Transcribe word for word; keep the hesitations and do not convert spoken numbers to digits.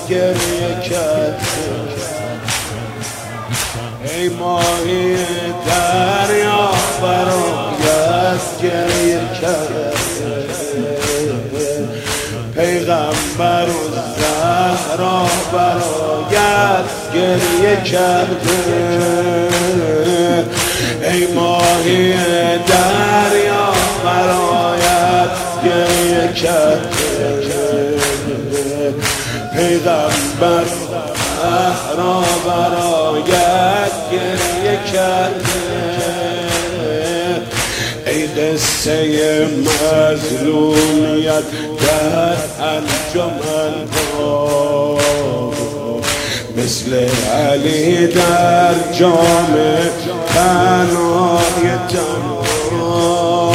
گریه کرد. ای ماهی دریا برایت گریه کرد. پیغمبر و زهرا برایت گریه کرده. ای ماهی دریا برایت گریه کرده. پیغمبر زهرا برایت گریه کرده. ای قصه مظلومیت در انجمن ها، مثل علی در جام تنهای تنها.